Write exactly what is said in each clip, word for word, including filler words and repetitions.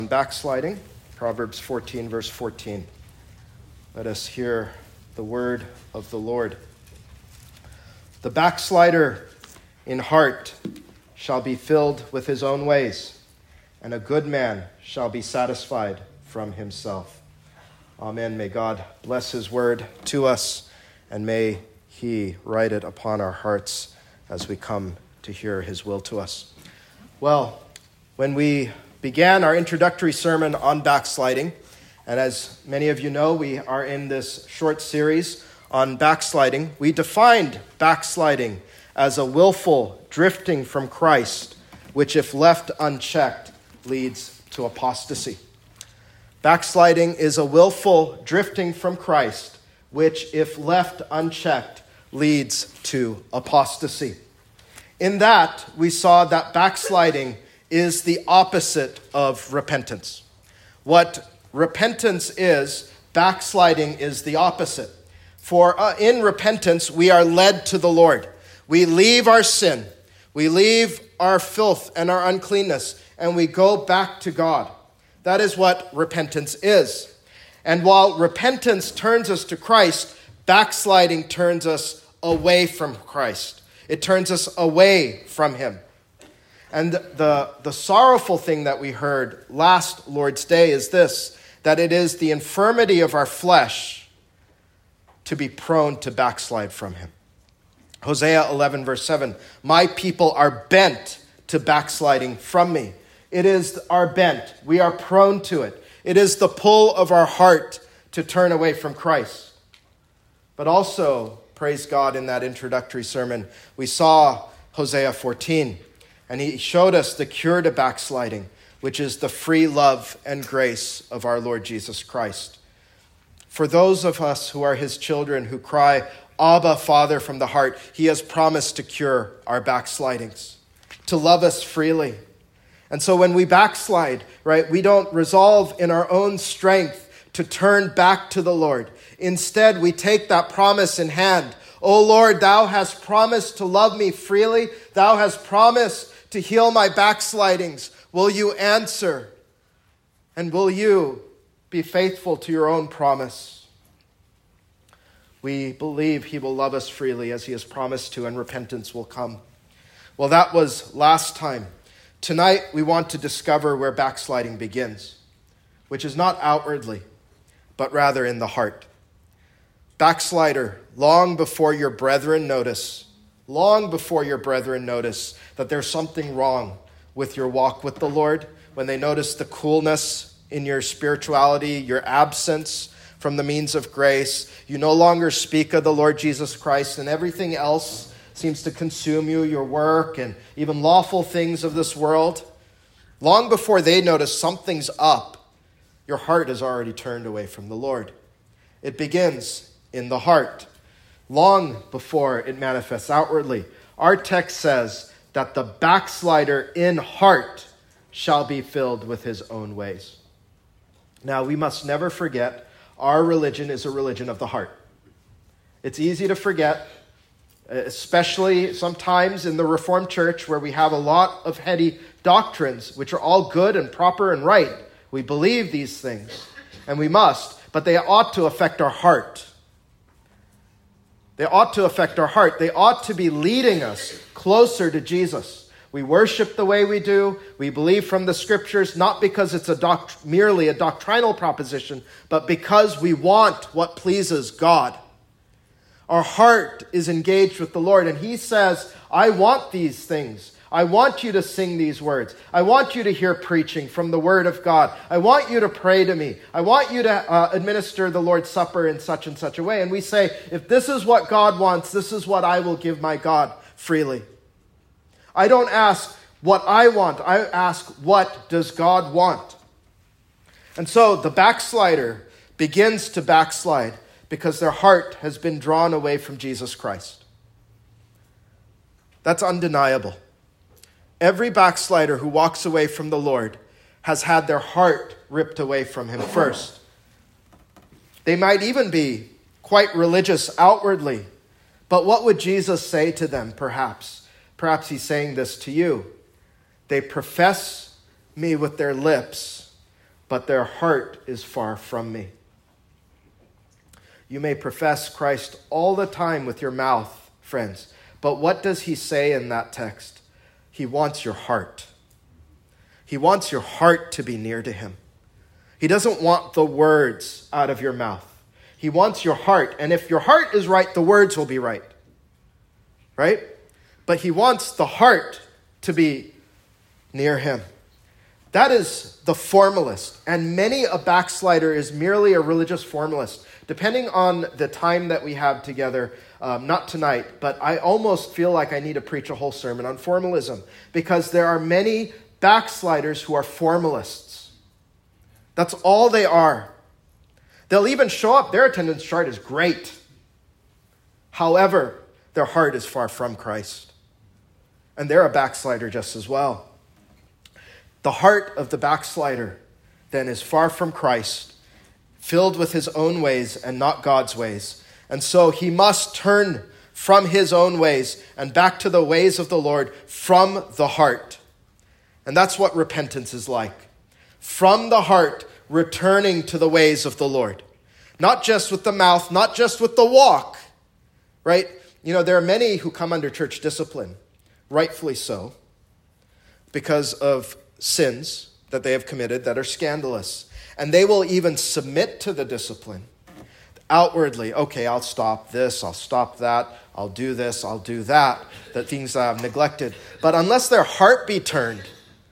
Backsliding, Proverbs fourteen, verse fourteen. Let us hear the word of the Lord. The backslider in heart shall be filled with his own ways, and a good man shall be satisfied from himself. Amen. May God bless his word to us, and may he write it upon our hearts as we come to hear his will to us. Well, when we began our introductory sermon on backsliding, and as many of you know, we are in this short series on backsliding. We defined backsliding as a willful drifting from Christ, which if left unchecked leads to apostasy. Backsliding is a willful drifting from Christ, which if left unchecked leads to apostasy. In that, we saw that backsliding is the opposite of repentance. What repentance is, backsliding is the opposite. For uh, in repentance, we are led to the Lord. We leave our sin, we leave our filth and our uncleanness, and we go back to God. That is what repentance is. And while repentance turns us to Christ, backsliding turns us away from Christ. It turns us away from him. And the, the sorrowful thing that we heard last Lord's Day is this, that it is the infirmity of our flesh to be prone to backslide from him. Hosea eleven, verse seven, my people are bent to backsliding from me. It is our bent. We are prone to it. It is the pull of our heart to turn away from Christ. But also, praise God, in that introductory sermon, we saw Hosea fourteen. And he showed us the cure to backsliding, which is the free love and grace of our Lord Jesus Christ. For those of us who are his children, who cry, Abba, Father, from the heart, he has promised to cure our backslidings, to love us freely. And so when we backslide, right, we don't resolve in our own strength to turn back to the Lord. Instead, we take that promise in hand. O Lord, thou hast promised to love me freely. Thou hast promised to heal my backslidings. Will you answer? And will you be faithful to your own promise? We believe he will love us freely as he has promised to, and repentance will come. Well, that was last time. Tonight, we want to discover where backsliding begins, which is not outwardly, but rather in the heart. Backslider, long before your brethren notice, long before your brethren notice that there's something wrong with your walk with the Lord, when they notice the coolness in your spirituality, your absence from the means of grace, you no longer speak of the Lord Jesus Christ, and everything else seems to consume you, your work, and even lawful things of this world. Long before they notice something's up, your heart has already turned away from the Lord. It begins in the heart, long before it manifests outwardly. Our text says that the backslider in heart shall be filled with his own ways. Now, we must never forget our religion is a religion of the heart. It's easy to forget, especially sometimes in the Reformed Church, where we have a lot of heady doctrines, which are all good and proper and right. We believe these things, and we must, but they ought to affect our heart. They ought to affect our heart. They ought to be leading us closer to Jesus. We worship the way we do. We believe from the scriptures, not because it's a doct- merely a doctrinal proposition, but because we want what pleases God. Our heart is engaged with the Lord, and he says, I want these things. I want you to sing these words. I want you to hear preaching from the word of God. I want you to pray to me. I want you to uh, administer the Lord's Supper in such and such a way. And we say, if this is what God wants, this is what I will give my God freely. I don't ask what I want. I ask, what does God want? And so the backslider begins to backslide because their heart has been drawn away from Jesus Christ. That's undeniable. Every backslider who walks away from the Lord has had their heart ripped away from him first. They might even be quite religious outwardly, but what would Jesus say to them, perhaps? Perhaps he's saying this to you. They profess me with their lips, but their heart is far from me. You may profess Christ all the time with your mouth, friends, but what does he say in that text? He wants your heart. He wants your heart to be near to him. He doesn't want the words out of your mouth. He wants your heart. And if your heart is right, the words will be right. Right? But he wants the heart to be near him. That is the formalist. And many a backslider is merely a religious formalist. Depending on the time that we have together, um, not tonight, but I almost feel like I need to preach a whole sermon on formalism, because there are many backsliders who are formalists. That's all they are. They'll even show up. Their attendance chart is great. However, their heart is far from Christ. And they're a backslider just as well. The heart of the backslider then is far from Christ, filled with his own ways and not God's ways. And so he must turn from his own ways and back to the ways of the Lord from the heart. And that's what repentance is like. From the heart, returning to the ways of the Lord. Not just with the mouth, not just with the walk, right? You know, there are many who come under church discipline, rightfully so, because of sins that they have committed that are scandalous. And they will even submit to the discipline. Outwardly, okay, I'll stop this, I'll stop that, I'll do this, I'll do that, the things that I've neglected. But unless their heart be turned,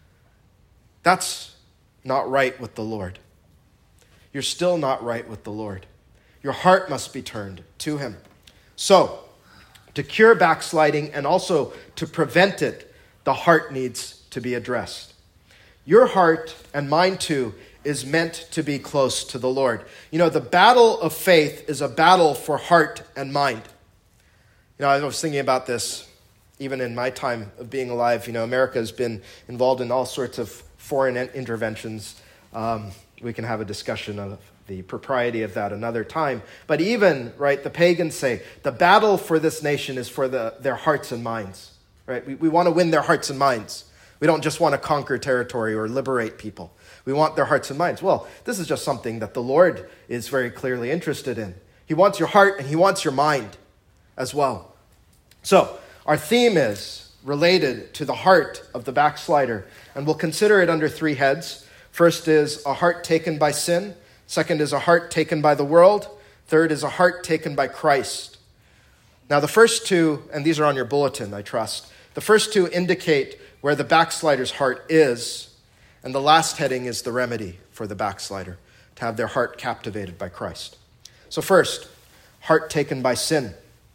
that's not right with the Lord. You're still not right with the Lord. Your heart must be turned to him. So, to cure backsliding and also to prevent it, the heart needs to be addressed. Your heart, and mine too, is meant to be close to the Lord. You know, the battle of faith is a battle for heart and mind. You know, I was thinking about this even in my time of being alive. You know, America has been involved in all sorts of foreign interventions. Um, we can have a discussion of the propriety of that another time. But even, right, the pagans say, the battle for this nation is for the, their hearts and minds. Right? We, we want to win their hearts and minds. We don't just want to conquer territory or liberate people. We want their hearts and minds. Well, this is just something that the Lord is very clearly interested in. He wants your heart and he wants your mind as well. So, our theme is related to the heart of the backslider, and we'll consider it under three heads. First is a heart taken by sin. Second is a heart taken by the world. Third is a heart taken by Christ. Now, the first two, and these are on your bulletin, I trust. The first two indicate where the backslider's heart is, and the last heading is the remedy for the backslider, to have their heart captivated by Christ. So first, heart taken by sin.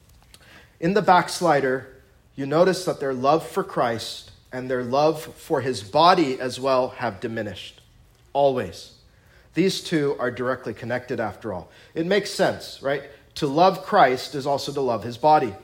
In the backslider, you notice that their love for Christ and their love for his body as well have diminished. Always. These two are directly connected after all. It makes sense, right? To love Christ is also to love his body.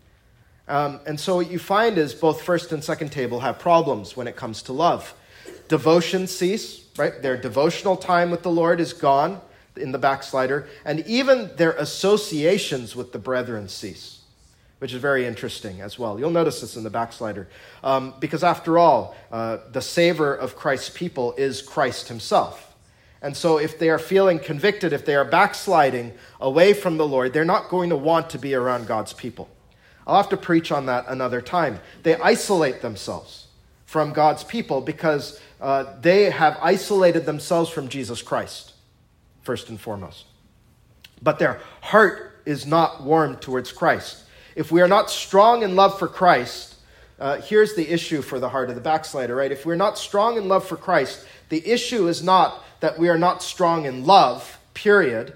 Um, and so what you find is both first and second table have problems when it comes to love. Devotion cease, right? Their devotional time with the Lord is gone in the backslider, and even their associations with the brethren cease, which is very interesting as well. You'll notice this in the backslider, um, because after all, uh, the savor of Christ's people is Christ himself. And so if they are feeling convicted, if they are backsliding away from the Lord, they're not going to want to be around God's people. I'll have to preach on that another time. They isolate themselves from God's people because uh, they have isolated themselves from Jesus Christ, first and foremost. But their heart is not warmed towards Christ. If we are not strong in love for Christ, uh, here's the issue for the heart of the backslider, right? If we're not strong in love for Christ, the issue is not that we are not strong in love, period.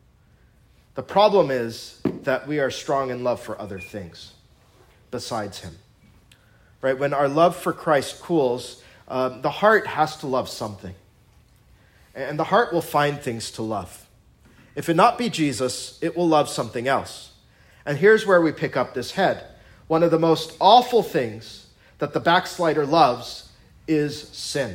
The problem is that we are strong in love for other things besides him. Right? When our love for Christ cools, um, the heart has to love something. And the heart will find things to love. If it not be Jesus, it will love something else. And here's where we pick up this head. One of the most awful things that the backslider loves is sin.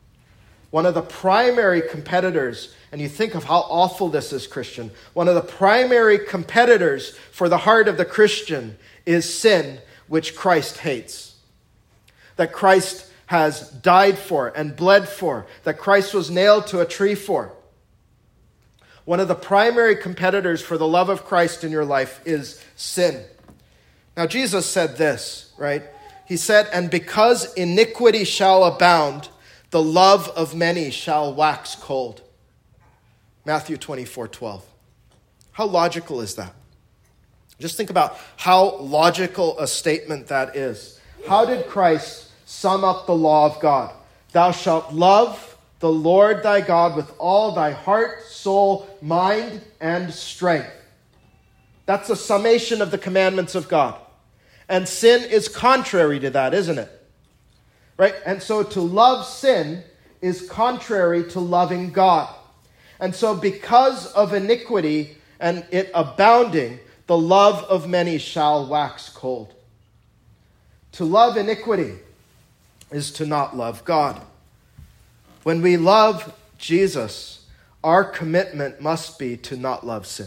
One of the primary competitors, and you think of how awful this is, Christian, one of the primary competitors for the heart of the Christian is sin, which Christ hates. That Christ has died for and bled for, that Christ was nailed to a tree for. One of the primary competitors for the love of Christ in your life is sin. Now, Jesus said this, right? He said, and because iniquity shall abound, the love of many shall wax cold. Matthew twenty-four twelve. How logical is that? Just think about how logical a statement that is. How did Christ sum up the law of God? Thou shalt love the Lord thy God with all thy heart, soul, mind, and strength. That's a summation of the commandments of God. And sin is contrary to that, isn't it? Right? And so to love sin is contrary to loving God. And so because of iniquity and it abounding, the love of many shall wax cold. To love iniquity is to not love God. When we love Jesus, our commitment must be to not love sin.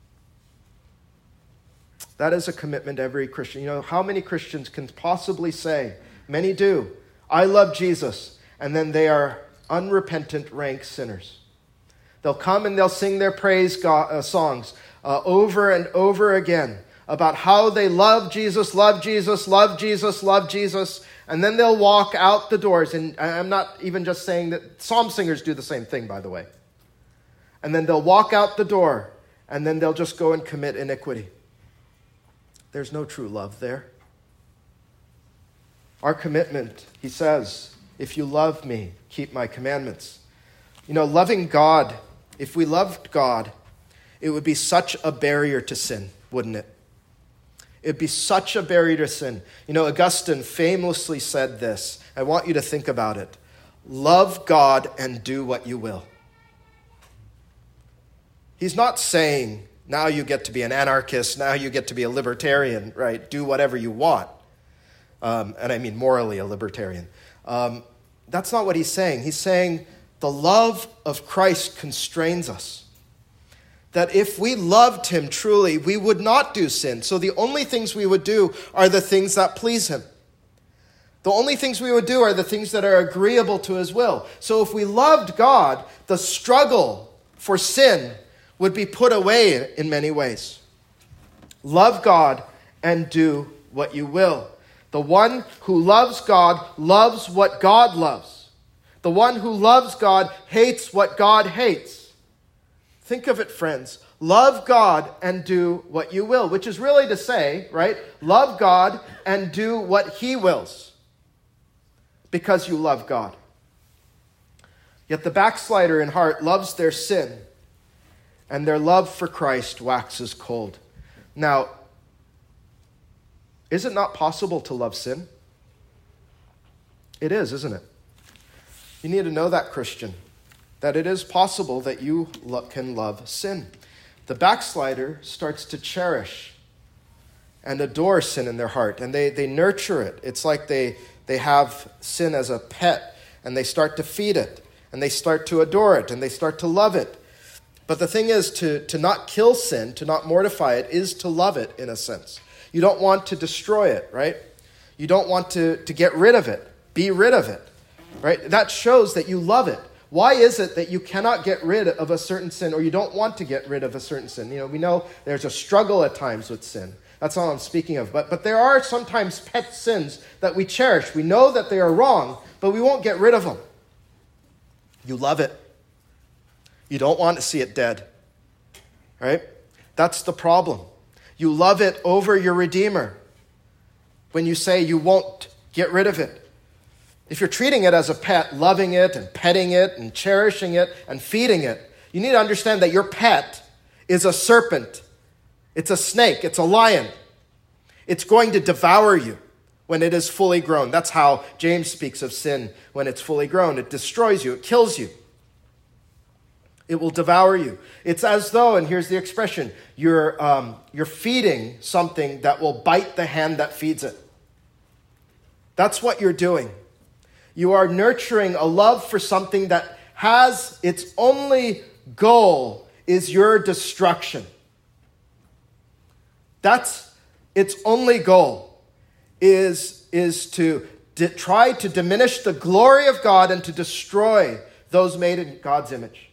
That is a commitment every Christian. You know, how many Christians can possibly say, many do, I love Jesus, and then they are unrepentant, rank sinners. They'll come and they'll sing their praise go- uh, songs uh, over and over again about how they love Jesus, love Jesus, love Jesus, love Jesus, and then they'll walk out the doors. And I'm not even just saying that. Psalm singers do the same thing, by the way. And then they'll walk out the door, and then they'll just go and commit iniquity. There's no true love there. Our commitment, he says, if you love me, keep my commandments. You know, loving God, if we loved God, it would be such a barrier to sin, wouldn't it? It'd be such a barrier to sin. You know, Augustine famously said this. I want you to think about it. Love God and do what you will. He's not saying, now you get to be an anarchist, now you get to be a libertarian, right? Do whatever you want. Um, and I mean morally a libertarian. Um, that's not what he's saying. He's saying the love of Christ constrains us. That if we loved him truly, we would not do sin. So the only things we would do are the things that please him. The only things we would do are the things that are agreeable to his will. So if we loved God, the struggle for sin would be put away in many ways. Love God and do what you will. The one who loves God loves what God loves. The one who loves God hates what God hates. Think of it, friends. Love God and do what you will, which is really to say, right? Love God and do what he wills because you love God. Yet the backslider in heart loves their sin, and their love for Christ waxes cold. Now, is it not possible to love sin? It is, isn't it? You need to know that, Christian, that it is possible that you lo- can love sin. The backslider starts to cherish and adore sin in their heart, and they, they nurture it. It's like they, they have sin as a pet, and they start to feed it, and they start to adore it, and they start to love it. But the thing is, to, to not kill sin, to not mortify it, is to love it in a sense. You don't want to destroy it, right? You don't want to, to get rid of it, be rid of it, right? That shows that you love it. Why is it that you cannot get rid of a certain sin, or you don't want to get rid of a certain sin? You know, we know there's a struggle at times with sin. That's all I'm speaking of. But, but there are sometimes pet sins that we cherish. We know that they are wrong, but we won't get rid of them. You love it. You don't want to see it dead, right? That's the problem. You love it over your Redeemer when you say you won't get rid of it. If you're treating it as a pet, loving it and petting it and cherishing it and feeding it, you need to understand that your pet is a serpent. It's a snake. It's a lion. It's going to devour you when it is fully grown. That's how James speaks of sin when it's fully grown. It destroys you. It kills you. It will devour you. It's as though, and here's the expression, you're, um, you're feeding something that will bite the hand that feeds it. That's what you're doing. You are nurturing a love for something that has its only goal is your destruction. That's its only goal is, is to di- tried to diminish the glory of God and to destroy those made in God's image.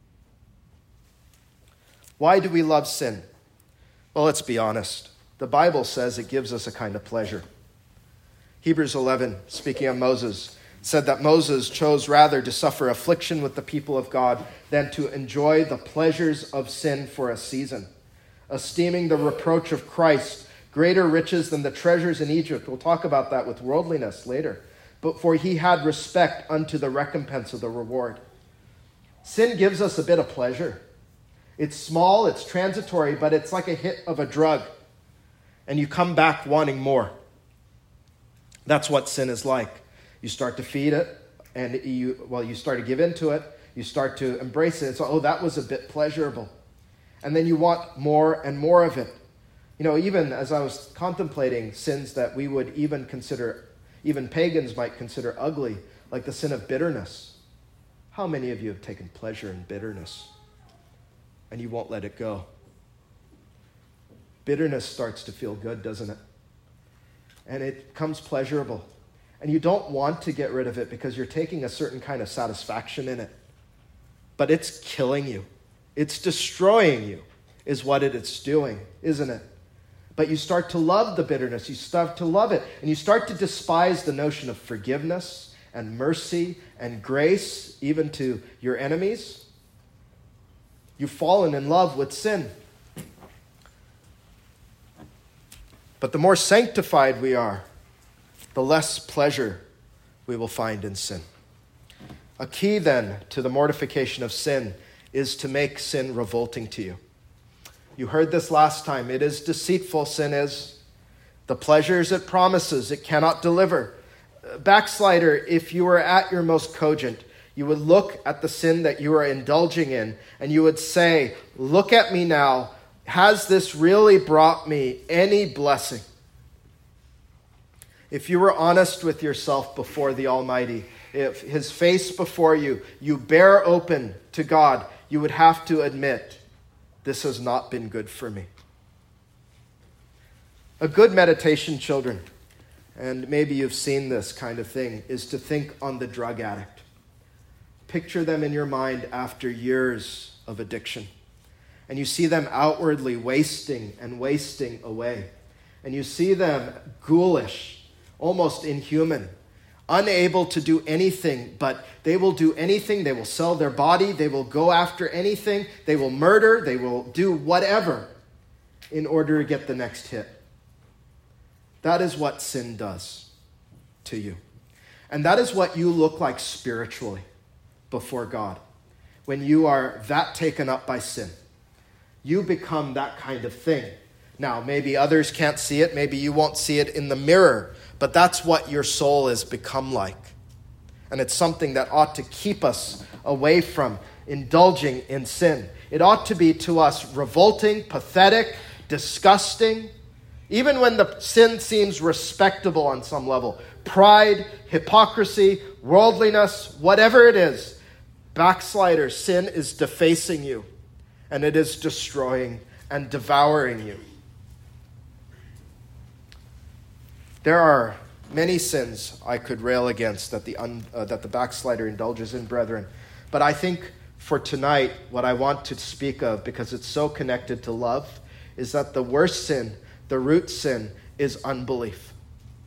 Why do we love sin? Well, let's be honest. The Bible says it gives us a kind of pleasure. Hebrews eleven, speaking of Moses, said that Moses chose rather to suffer affliction with the people of God than to enjoy the pleasures of sin for a season, esteeming the reproach of Christ greater riches than the treasures in Egypt. We'll talk about that with worldliness later. But for he had respect unto the recompense of the reward. Sin gives us a bit of pleasure. It's small, it's transitory, but it's like a hit of a drug. And you come back wanting more. That's what sin is like. You start to feed it, and you, well, you start to give into it. You start to embrace it. So, oh, that was a bit pleasurable. And then you want more and more of it. You know, even as I was contemplating sins that we would even consider, even pagans might consider ugly, like the sin of bitterness. How many of you have taken pleasure in bitterness and you won't let it go? Bitterness starts to feel good, doesn't it? And it becomes pleasurable. And you don't want to get rid of it because you're taking a certain kind of satisfaction in it. But it's killing you. It's destroying you, is what it's doing, isn't it? But you start to love the bitterness. You start to love it. And you start to despise the notion of forgiveness and mercy and grace, even to your enemies. You've fallen in love with sin. But the more sanctified we are, the less pleasure we will find in sin. A key then to the mortification of sin is to make sin revolting to you. You heard this last time. It is deceitful, sin is. The pleasures it promises, it cannot deliver. Backslider, if you were at your most cogent, you would look at the sin that you are indulging in and you would say, look at me now. Has this really brought me any blessing? If you were honest with yourself before the Almighty, if his face before you, you bear open to God, you would have to admit, this has not been good for me. A good meditation, children, and maybe you've seen this kind of thing, is to think on the drug addict. Picture them in your mind after years of addiction. And you see them outwardly wasting and wasting away. And you see them ghoulish, almost inhuman, unable to do anything, but they will do anything. They will sell their body. They will go after anything. They will murder. They will do whatever in order to get the next hit. That is what sin does to you. And that is what you look like spiritually before God when you are that taken up by sin. You become that kind of thing. Now, maybe others can't see it. Maybe you won't see it in the mirror. But that's what your soul has become like. And it's something that ought to keep us away from indulging in sin. It ought to be to us revolting, pathetic, disgusting. Even when the sin seems respectable on some level. Pride, hypocrisy, worldliness, whatever it is. Backslider, sin is defacing you. And it is destroying and devouring you. There are many sins I could rail against that the un, uh, that the backslider indulges in, brethren. But I think for tonight, what I want to speak of, because it's so connected to love, is that the worst sin, the root sin, is unbelief.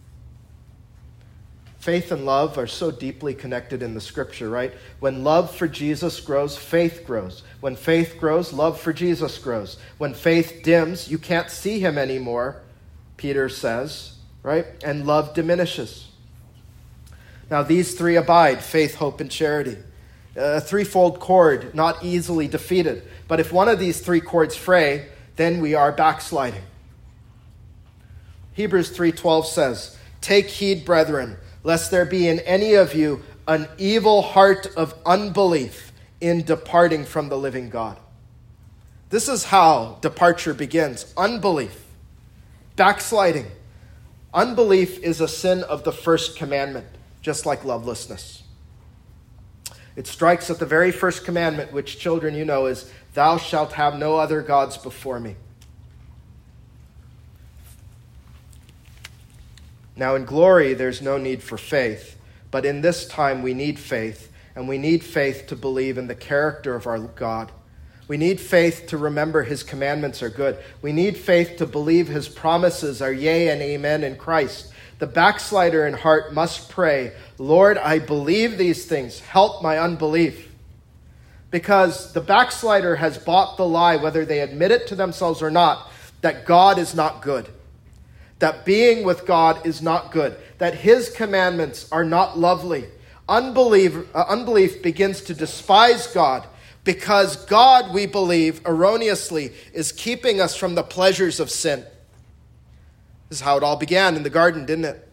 Faith and love are so deeply connected in the scripture, right? When love for Jesus grows, faith grows. When faith grows, love for Jesus grows. When faith dims, you can't see him anymore, Peter says, right? And love diminishes. Now these three abide, faith, hope, and charity. A threefold cord, not easily defeated. But if one of these three cords fray, then we are backsliding. Hebrews three twelve says, take heed, brethren, lest there be in any of you an evil heart of unbelief in departing from the living God. This is how departure begins. Unbelief. Backsliding. Unbelief is a sin of the first commandment, just like lovelessness. It strikes at the very first commandment, which, children, you know, is, thou shalt have no other gods before me. Now in glory, there's no need for faith, but in this time we need faith, and we need faith to believe in the character of our God. We need faith to remember his commandments are good. We need faith to believe his promises are yea and amen in Christ. The backslider in heart must pray, Lord, I believe these things. Help my unbelief. Because the backslider has bought the lie, whether they admit it to themselves or not, that God is not good. That being with God is not good. That his commandments are not lovely. Unbelief, uh, unbelief begins to despise God, because God, we believe, erroneously, is keeping us from the pleasures of sin. This is how it all began in the garden, didn't it?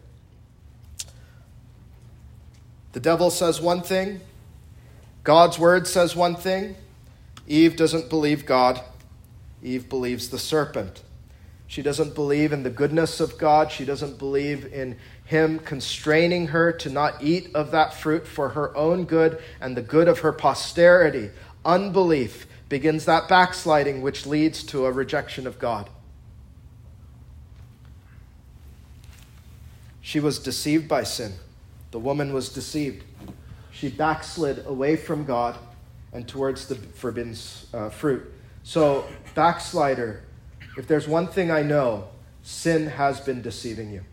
The devil says one thing. God's word says one thing. Eve doesn't believe God. Eve believes the serpent. She doesn't believe in the goodness of God. She doesn't believe in him constraining her to not eat of that fruit for her own good and the good of her posterity. Unbelief begins that backsliding, which leads to a rejection of God. She was deceived by sin. The woman was deceived. She backslid away from God and towards the forbidden uh, fruit. So, backslider, if there's one thing I know, sin has been deceiving you.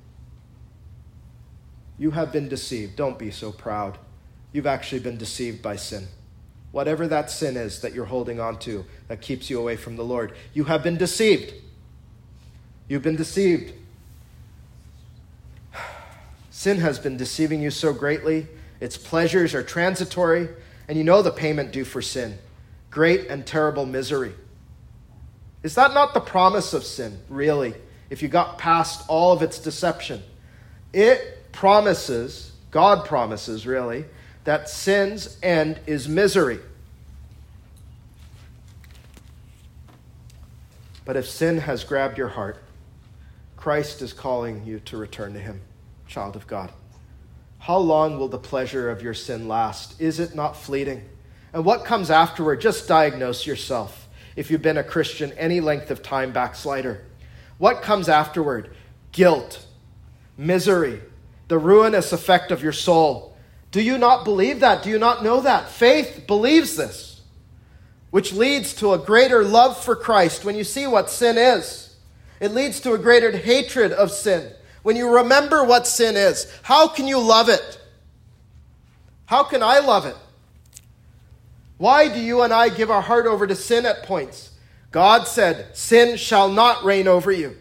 You have been deceived. Don't be so proud. You've actually been deceived by sin. Whatever that sin is that you're holding on to that keeps you away from the Lord, you have been deceived. You've been deceived. Sin has been deceiving you so greatly. Its pleasures are transitory, and you know the payment due for sin. Great and terrible misery. Is that not the promise of sin, really, if you got past all of its deception? It promises, God promises, really, that sin's end is misery. But if sin has grabbed your heart, Christ is calling you to return to him, child of God. How long will the pleasure of your sin last? Is it not fleeting? And what comes afterward? Just diagnose yourself. If you've been a Christian any length of time, backslider. What comes afterward? Guilt, misery, the ruinous effect of your soul. Do you not believe that? Do you not know that? Faith believes this, which leads to a greater love for Christ when you see what sin is. It leads to a greater hatred of sin. When you remember what sin is, how can you love it? How can I love it? Why do you and I give our heart over to sin at points? God said, sin shall not reign over you.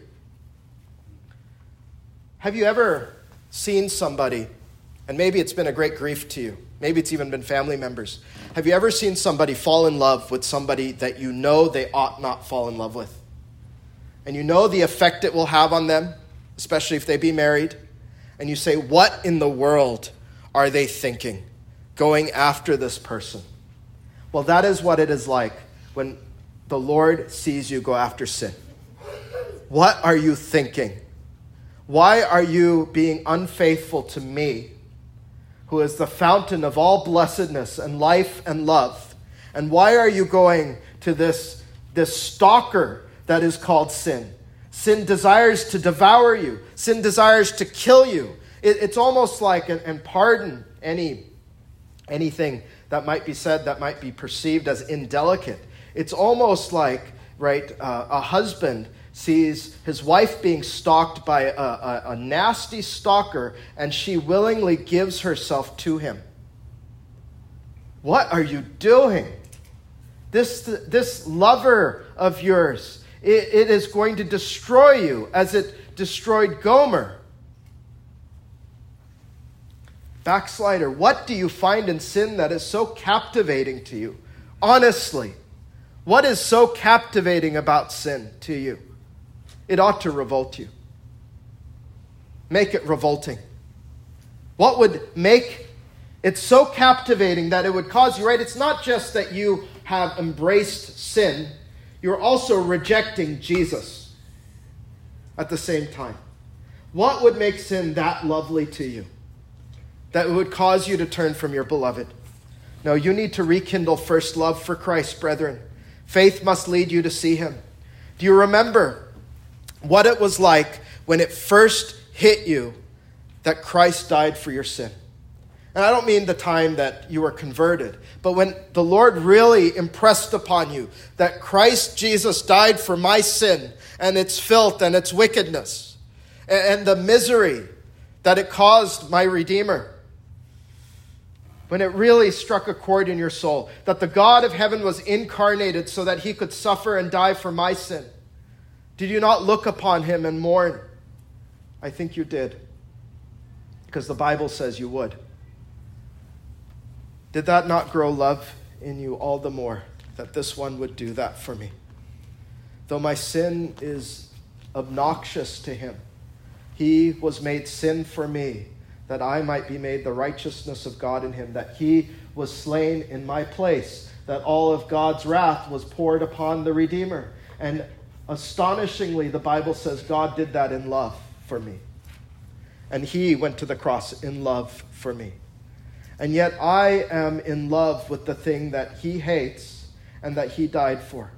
Have you ever seen somebody, and maybe it's been a great grief to you, maybe it's even been family members, have you ever seen somebody fall in love with somebody that you know they ought not fall in love with? And you know the effect it will have on them, especially if they be married, and you say, what in the world are they thinking, going after this person? Well, that is what it is like when the Lord sees you go after sin. What are you thinking? Why are you being unfaithful to me, who is the fountain of all blessedness and life and love? And why are you going to this, this stalker that is called sin? Sin desires to devour you. Sin desires to kill you. It, it's almost like, and, and pardon any anything that might be said that might be perceived as indelicate. It's almost like, right, uh, a husband sees his wife being stalked by a, a, a nasty stalker, and she willingly gives herself to him. What are you doing? This, this lover of yours, it, it is going to destroy you as it destroyed Gomer. Backslider, what do you find in sin that is so captivating to you? Honestly, what is so captivating about sin to you? It ought to revolt you. Make it revolting. What would make it so captivating that it would cause you, right? It's not just that you have embraced sin, you're also rejecting Jesus at the same time. What would make sin that lovely to you, that would cause you to turn from your beloved? No, you need to rekindle first love for Christ, brethren. Faith must lead you to see him. Do you remember what it was like when it first hit you that Christ died for your sin. And I don't mean the time that you were converted, but when the Lord really impressed upon you that Christ Jesus died for my sin and its filth and its wickedness and the misery that it caused my Redeemer. When it really struck a chord in your soul that the God of heaven was incarnated so that he could suffer and die for my sin. Did you not look upon him and mourn? I think you did, because the Bible says you would. Did that not grow love in you all the more that this one would do that for me? Though my sin is obnoxious to him, he was made sin for me, that I might be made the righteousness of God in him, that he was slain in my place, that all of God's wrath was poured upon the Redeemer. And astonishingly, the Bible says God did that in love for me. And he went to the cross in love for me. And yet I am in love with the thing that he hates and that he died for.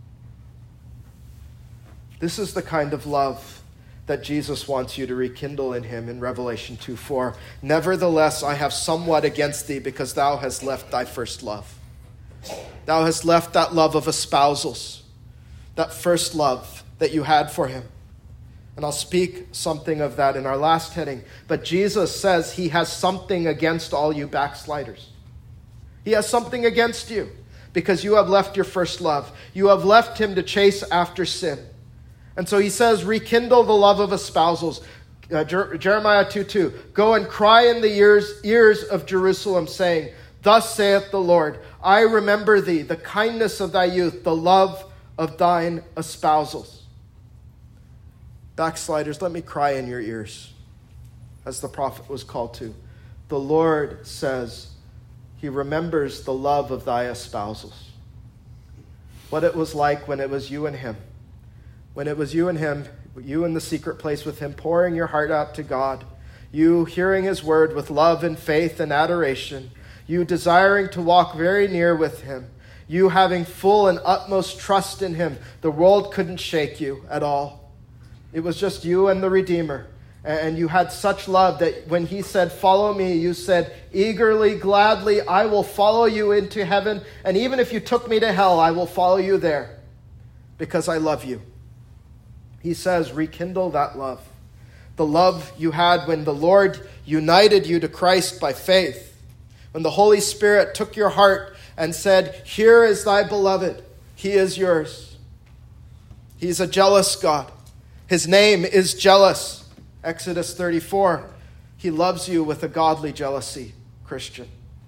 This is the kind of love that Jesus wants you to rekindle in him in Revelation two four. Nevertheless, I have somewhat against thee, because thou hast left thy first love. Thou hast left that love of espousals, that first love that you had for him. And I'll speak something of that in our last heading. But Jesus says he has something against all you backsliders. He has something against you because you have left your first love. You have left him to chase after sin. And so he says, rekindle the love of espousals. Uh, Jer- Jeremiah two two. Go and cry in the ears, ears of Jerusalem, saying, thus saith the Lord, I remember thee, the kindness of thy youth, the love of thine espousals. Backsliders, let me cry in your ears, as the prophet was called to. The Lord says he remembers the love of thy espousals. What it was like when it was you and him. When it was you and him, you in the secret place with him, pouring your heart out to God. You hearing his word with love and faith and adoration. You desiring to walk very near with him. You having full and utmost trust in him. The world couldn't shake you at all. It was just you and the Redeemer. And you had such love that when he said, follow me, you said, eagerly, gladly, I will follow you into heaven. And even if you took me to hell, I will follow you there because I love you. He says, rekindle that love. The love you had when the Lord united you to Christ by faith. When the Holy Spirit took your heart and said, here is thy beloved. He is yours. He's a jealous God. His name is jealous. Exodus thirty-four. He loves you with a godly jealousy, Christian.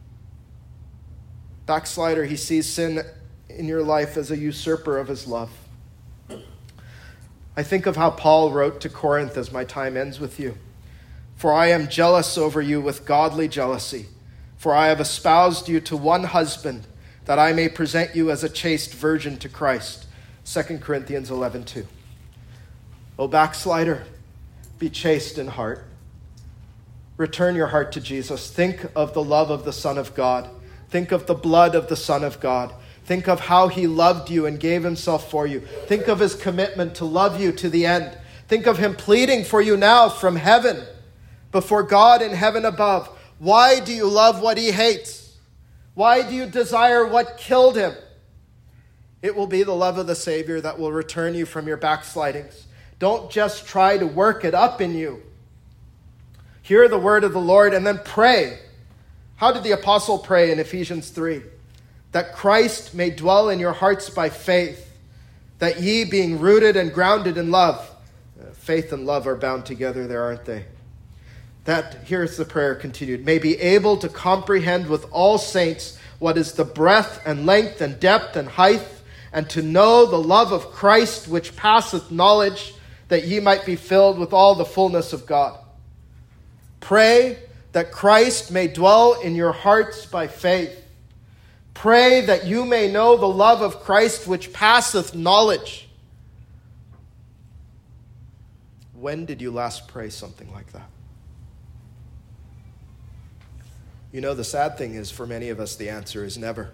Backslider, he sees sin in your life as a usurper of his love. I think of how Paul wrote to Corinth as my time ends with you. For I am jealous over you with godly jealousy. For I have espoused you to one husband, that I may present you as a chaste virgin to Christ. Second Corinthians eleven two. O backslider, be chaste in heart. Return your heart to Jesus. Think of the love of the Son of God. Think of the blood of the Son of God. Think of how he loved you and gave himself for you. Think of his commitment to love you to the end. Think of him pleading for you now from heaven, before God in heaven above. Why do you love what he hates? Why do you desire what killed him? It will be the love of the Savior that will return you from your backslidings. Don't just try to work it up in you. Hear the word of the Lord and then pray. How did the apostle pray in Ephesians three? That Christ may dwell in your hearts by faith, that ye being rooted and grounded in love. Faith and love are bound together there, aren't they? That, here's the prayer continued, may be able to comprehend with all saints what is the breadth and length and depth and height, and to know the love of Christ which passeth knowledge, that ye might be filled with all the fullness of God. Pray that Christ may dwell in your hearts by faith. Pray that you may know the love of Christ which passeth knowledge. When did you last pray something like that? You know, the sad thing is, for many of us, the answer is never.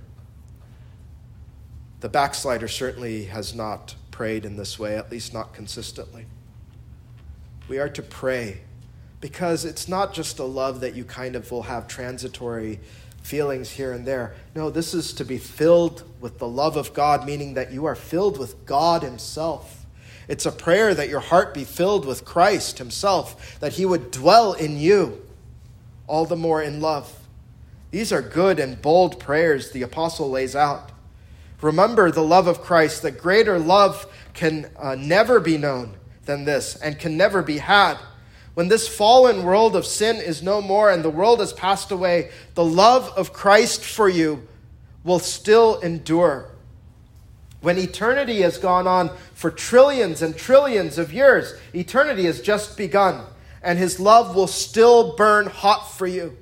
The backslider certainly has not prayed in this way, at least not consistently. We are to pray Because it's not just a love that you kind of will have transitory feelings here and there. No, this is to be filled with the love of God, meaning that you are filled with God himself. It's a prayer that your heart be filled with Christ himself, that he would dwell in you, all the more in love. These are good and bold prayers the apostle lays out. Remember the love of Christ, that greater love can uh, never be known than this and can never be had. When this fallen world of sin is no more and the world has passed away, the love of Christ for you will still endure. When eternity has gone on for trillions and trillions of years, eternity has just begun, and his love will still burn hot for you.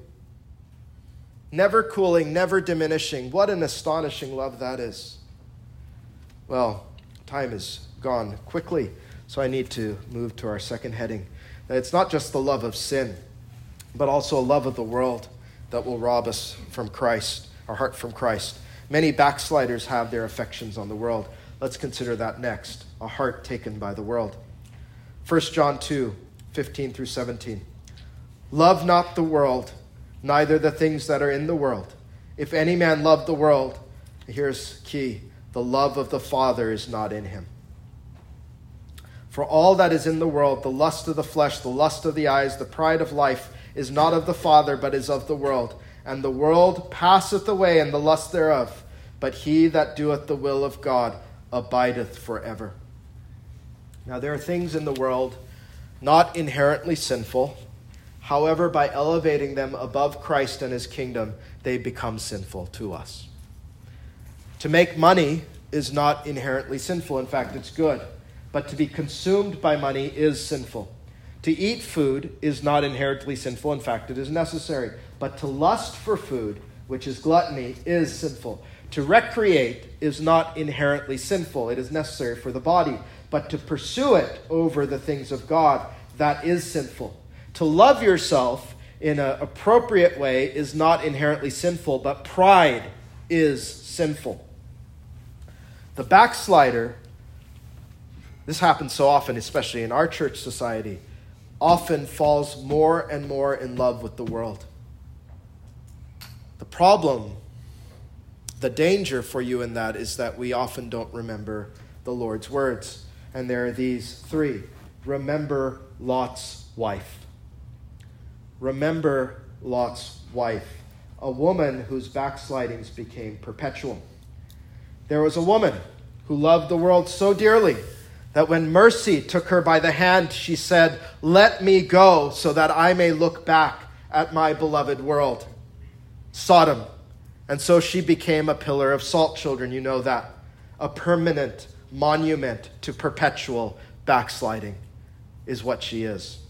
Never cooling, never diminishing. What an astonishing love that is. Well, time is gone quickly, so I need to move to our second heading. It's not just the love of sin, but also a love of the world that will rob us from Christ, our heart from Christ. Many backsliders have their affections on the world. Let's consider that next, a heart taken by the world. First John two, fifteen through seventeen. Love not the world, neither the things that are in the world. If any man love the world, here's key, the love of the Father is not in him. For all that is in the world, the lust of the flesh, the lust of the eyes, the pride of life, is not of the Father, but is of the world. And the world passeth away, and the lust thereof. But he that doeth the will of God abideth forever. Now there are things in the world not inherently sinful. However, by elevating them above Christ and his kingdom, they become sinful to us. To make money is not inherently sinful. In fact, it's good. But to be consumed by money is sinful. To eat food is not inherently sinful. In fact, it is necessary. But to lust for food, which is gluttony, is sinful. To recreate is not inherently sinful. It is necessary for the body. But to pursue it over the things of God, that is sinful. To love yourself in an appropriate way is not inherently sinful, but pride is sinful. The backslider, this happens so often, especially in our church society, often falls more and more in love with the world. The problem, the danger for you in that is that we often don't remember the Lord's words. And there are these three. Remember Lot's wife. Remember Lot's wife, a woman whose backslidings became perpetual. There was a woman who loved the world so dearly that when mercy took her by the hand, she said, "Let me go so that I may look back at my beloved world, Sodom." And so she became a pillar of salt, children. You know that. A permanent monument to perpetual backsliding is what she is.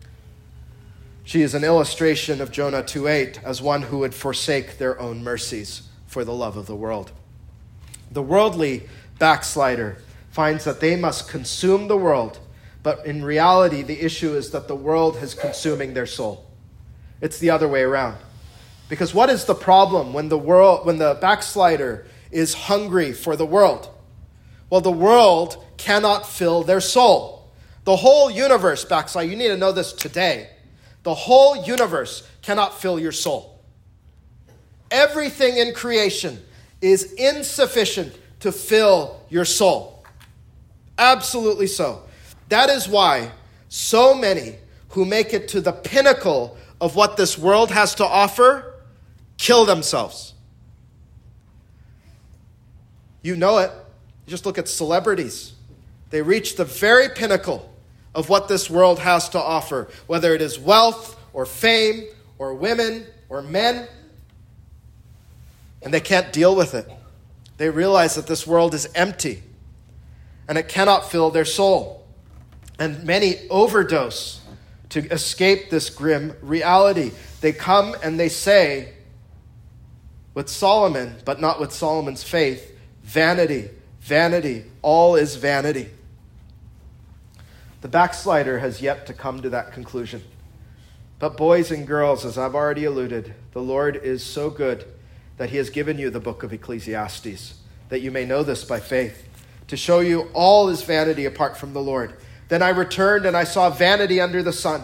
She is an illustration of Jonah two eight as one who would forsake their own mercies for the love of the world. The worldly backslider finds that they must consume the world, but in reality, the issue is that the world is consuming their soul. It's the other way around. Because what is the problem when the world, when the backslider is hungry for the world? Well, the world cannot fill their soul. The whole universe, backslider, you need to know this today. The whole universe cannot fill your soul. Everything in creation is insufficient to fill your soul. Absolutely so. That is why so many who make it to the pinnacle of what this world has to offer kill themselves. You know it. You just look at celebrities. They reach the very pinnacle of what this world has to offer, whether it is wealth or fame or women or men, and they can't deal with it. They realize that this world is empty and it cannot fill their soul. And many overdose to escape this grim reality. They come and they say, with Solomon, but not with Solomon's faith, vanity, vanity, all is vanity. The backslider has yet to come to that conclusion. But boys and girls, as I've already alluded, the Lord is so good that he has given you the book of Ecclesiastes, that you may know this by faith, to show you all is vanity apart from the Lord. Then I returned and I saw vanity under the sun,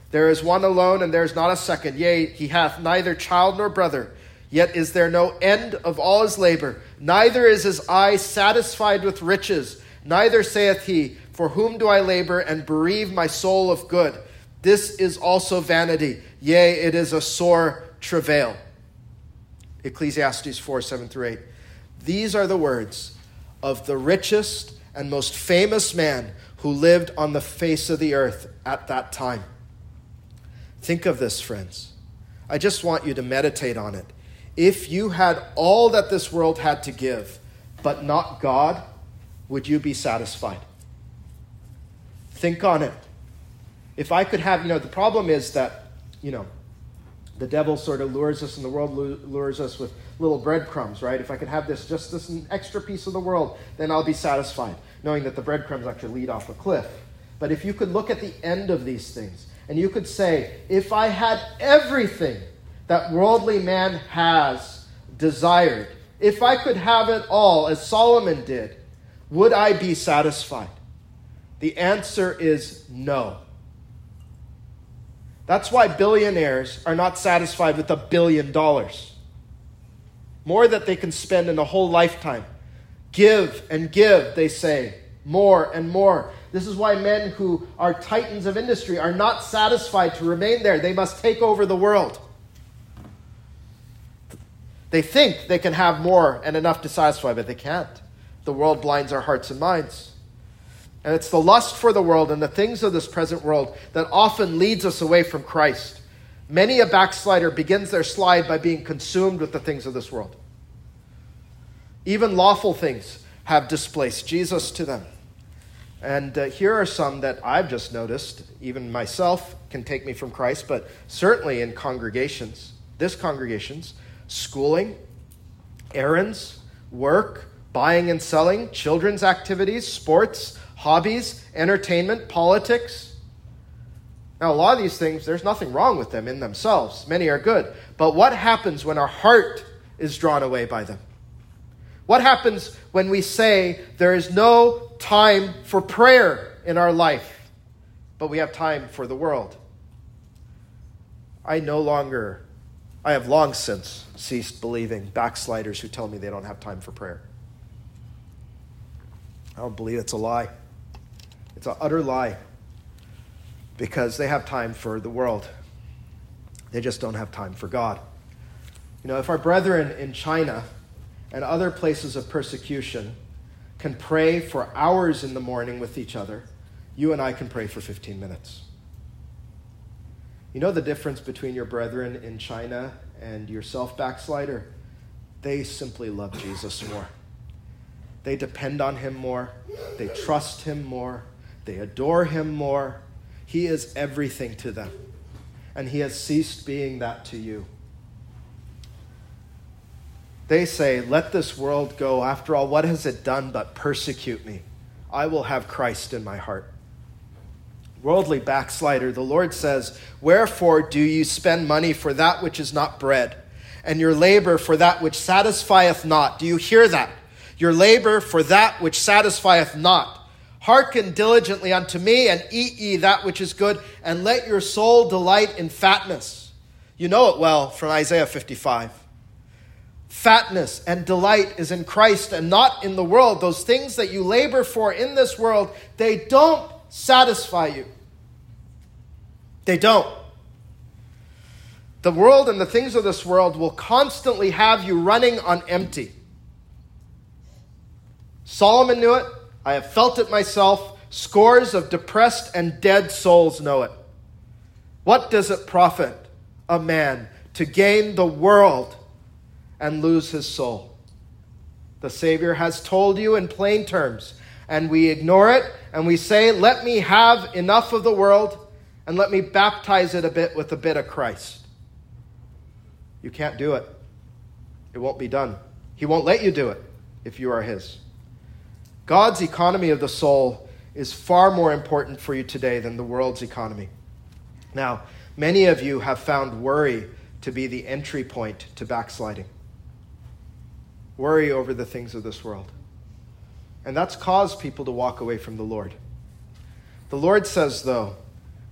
There is one alone, and there is not a second. Yea, he hath neither child nor brother. Yet is there no end of all his labor. Neither is his eye satisfied with riches. Neither saith he, for whom do I labor and bereave my soul of good? This is also vanity. Yea, it is a sore travail. Ecclesiastes four, seven through eight. These are the words of the richest and most famous man who lived on the face of the earth at that time. Think of this, friends. I just want you to meditate on it. If you had all that this world had to give, but not God, would you be satisfied? Think on it. If I could have, you know, the problem is that, you know, the devil sort of lures us and the world lures us with little breadcrumbs, right? If I could have this, just this extra piece of the world, then I'll be satisfied, knowing that the breadcrumbs actually lead off a cliff. But if you could look at the end of these things, and you could say, if I had everything that worldly man has desired, if I could have it all, as Solomon did, would I be satisfied? The answer is no. That's why billionaires are not satisfied with a billion dollars. More that they can spend in a whole lifetime. Give and give, they say, more and more. This is why men who are titans of industry are not satisfied to remain there. They must take over the world. They think they can have more and enough to satisfy, but they can't. The world blinds our hearts and minds. And it's the lust for the world and the things of this present world that often leads us away from Christ. Many a backslider begins their slide by being consumed with the things of this world. Even lawful things have displaced Jesus to them. And uh, here are some that I've just noticed, even myself can take me from Christ, but certainly in congregations, this congregations, schooling, errands, work, buying and selling, children's activities, sports, hobbies, entertainment, politics. Now, a lot of these things, there's nothing wrong with them in themselves. Many are good. But what happens when our heart is drawn away by them? What happens when we say there is no time for prayer in our life, but we have time for the world? I no longer, I have long since ceased believing backsliders who tell me they don't have time for prayer. I don't believe it's a lie. It's an utter lie, because they have time for the world. They just don't have time for God. You know, if our brethren in China and other places of persecution can pray for hours in the morning with each other, you and I can pray for fifteen minutes. You know the difference between your brethren in China and yourself, backslider? They simply love Jesus more. They depend on him more. They trust him more. They adore him more. He is everything to them. And he has ceased being that to you. They say, let this world go. After all, what has it done but persecute me? I will have Christ in my heart. Worldly backslider, the Lord says, wherefore do you spend money for that which is not bread, and your labor for that which satisfieth not? Do you hear that? Your labor for that which satisfieth not. Hearken diligently unto me, and eat ye that which is good, and let your soul delight in fatness. You know it well from Isaiah fifty-five. Fatness and delight is in Christ and not in the world. Those things that you labor for in this world, they don't satisfy you. They don't. The world and the things of this world will constantly have you running on empty. Solomon knew it. I have felt it myself. Scores of depressed and dead souls know it. What does it profit a man to gain the world and lose his soul? The Savior has told you in plain terms, and we ignore it, and we say, let me have enough of the world, and let me baptize it a bit with a bit of Christ. You can't do it. It won't be done. He won't let you do it if you are his. God's economy of the soul is far more important for you today than the world's economy. Now, many of you have found worry to be the entry point to backsliding. Worry over the things of this world. And that's caused people to walk away from the Lord. The Lord says, though,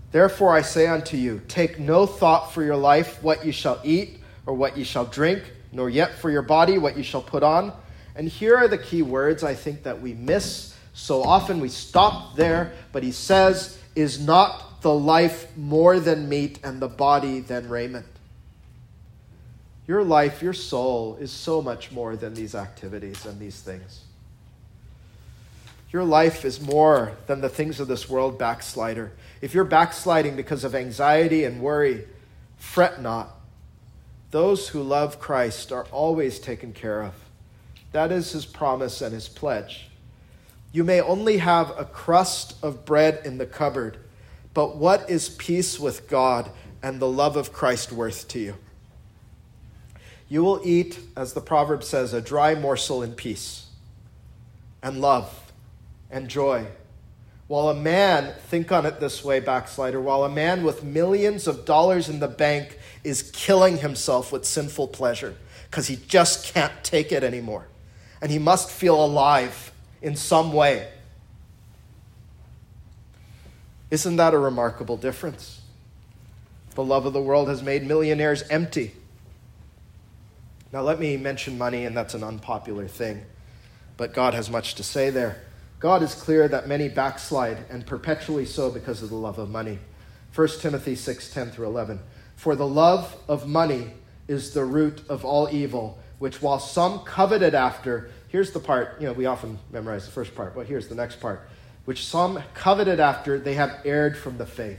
Therefore I say unto you, take no thought for your life, what you shall eat or what you shall drink, nor yet for your body what you shall put on. And here are the key words I think that we miss so often. We stop there, but he says, is not the life more than meat and the body than raiment? Your life, your soul is so much more than these activities and these things. Your life is more than the things of this world, backslider. If you're backsliding because of anxiety and worry, fret not. Those who love Christ are always taken care of. That is his promise and his pledge. You may only have a crust of bread in the cupboard, but what is peace with God and the love of Christ worth to you? You will eat, as the proverb says, a dry morsel in peace and love and joy. While a man, think on it this way, backslider, while a man with millions of dollars in the bank is killing himself with sinful pleasure because he just can't take it anymore. And he must feel alive in some way. Isn't that a remarkable difference? The love of the world has made millionaires empty. Now let me mention money, and that's an unpopular thing, but God has much to say there. God is clear that many backslide, and perpetually so because of the love of money. First Timothy six, ten through eleven. For the love of money is the root of all evil, which while some coveted after, here's the part, you know, we often memorize the first part, but here's the next part. Which some coveted after, they have erred from the faith,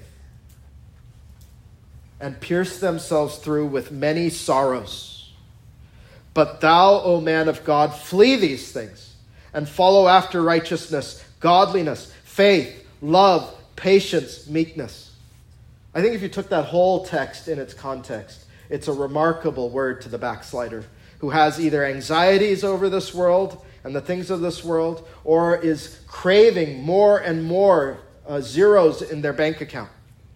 and pierced themselves through with many sorrows. But thou, O man of God, flee these things, and follow after righteousness, godliness, faith, love, patience, meekness. I think if you took that whole text in its context, it's a remarkable word to the backslider who has either anxieties over this world and the things of this world, or is craving more and more uh, zeros in their bank account.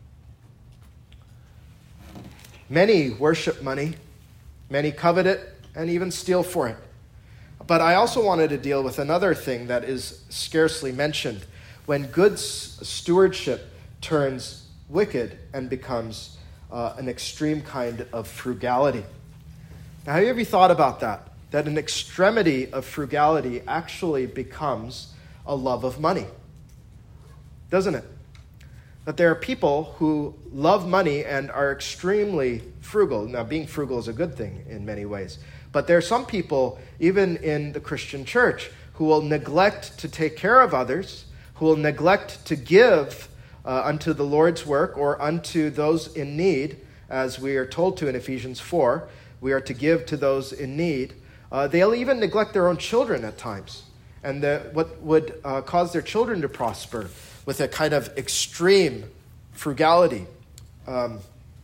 Many worship money, many covet it, and even steal for it. But I also wanted to deal with another thing that is scarcely mentioned. When good stewardship turns wicked and becomes uh, an extreme kind of frugality. Now, have you ever thought about that? That an extremity of frugality actually becomes a love of money. Doesn't it? That there are people who love money and are extremely frugal. Now, being frugal is a good thing in many ways. But there are some people, even in the Christian church, who will neglect to take care of others, who will neglect to give uh, unto the Lord's work or unto those in need, as we are told to in Ephesians four. We are to give to those in need. Uh, they'll even neglect their own children at times, and the, what would uh, cause their children to prosper with a kind of extreme frugality. Um,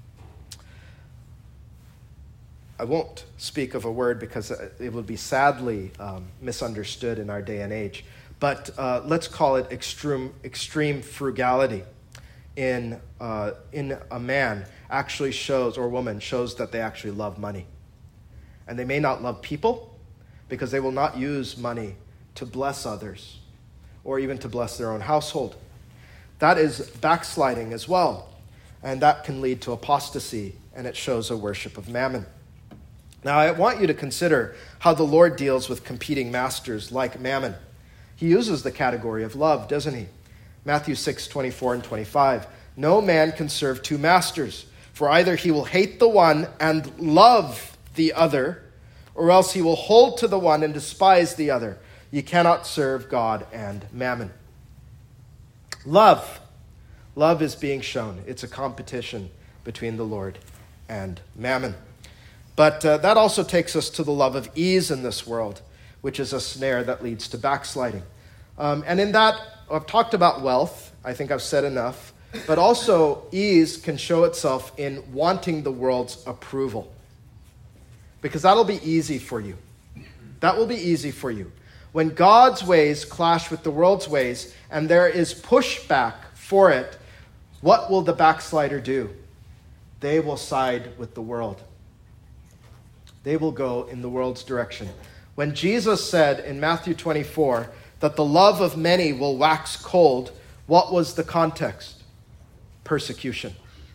I won't speak of a word because it would be sadly um, misunderstood in our day and age. But uh, let's call it extreme extreme frugality in uh, in a man actually shows, or woman shows, that they actually love money. And they may not love people because they will not use money to bless others or even to bless their own household. That is backsliding as well. And that can lead to apostasy, and it shows a worship of mammon. Now, I want you to consider how the Lord deals with competing masters like mammon. He uses the category of love, doesn't he? Matthew six, twenty-four and twenty-five. No man can serve two masters, for either he will hate the one and love the other, or else he will hold to the one and despise the other. You cannot serve God and mammon. Love. Love is being shown. It's a competition between the Lord and mammon. But uh, that also takes us to the love of ease in this world, which is a snare that leads to backsliding. Um, and in that, I've talked about wealth. I think I've said enough. But also, ease can show itself in wanting the world's approval. Because that'll be easy for you. That will be easy for you. When God's ways clash with the world's ways, and there is pushback for it, what will the backslider do? They will side with the world. They will go in the world's direction. When Jesus said in Matthew twenty-four that the love of many will wax cold, what was the context? persecution.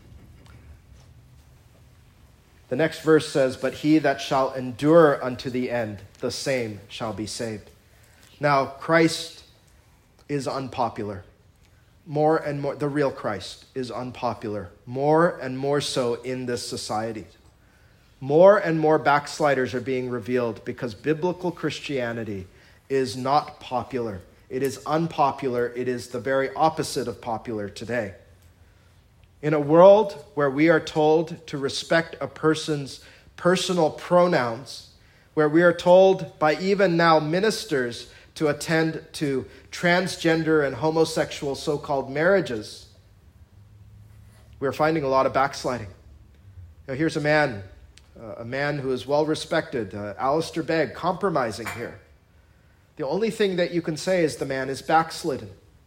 The next verse says, but he that shall endure unto the end, the same shall be saved. Now, Christ is unpopular. More and more, the real Christ is unpopular. More and more so in this society. More and more backsliders are being revealed because biblical Christianity is not popular. It is unpopular. It is the very opposite of popular today. In a world where we are told to respect a person's personal pronouns, where we are told by even now ministers to attend to transgender and homosexual so-called marriages, we're finding a lot of backsliding. Now, here's a man, uh, a man who is well respected, uh, Alistair Begg, compromising here. The only thing that you can say is the man is backslidden.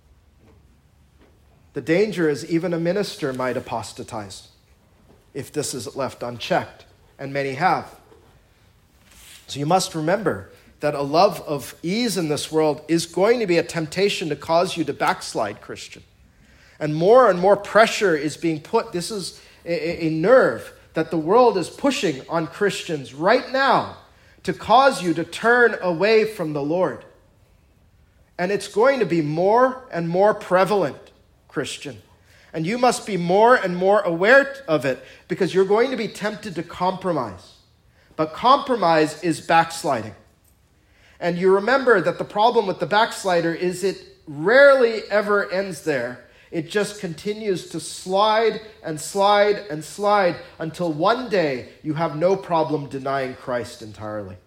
The danger is even a minister might apostatize if this is left unchecked, and many have. So you must remember that a love of ease in this world is going to be a temptation to cause you to backslide, Christian. And more and more pressure is being put. This is a, a nerve that the world is pushing on Christians right now to cause you to turn away from the Lord. And it's going to be more and more prevalent, Christian. And you must be more and more aware of it because you're going to be tempted to compromise. But compromise is backsliding. And you remember that the problem with the backslider is it rarely ever ends there. It just continues to slide and slide and slide until one day you have no problem denying Christ entirely.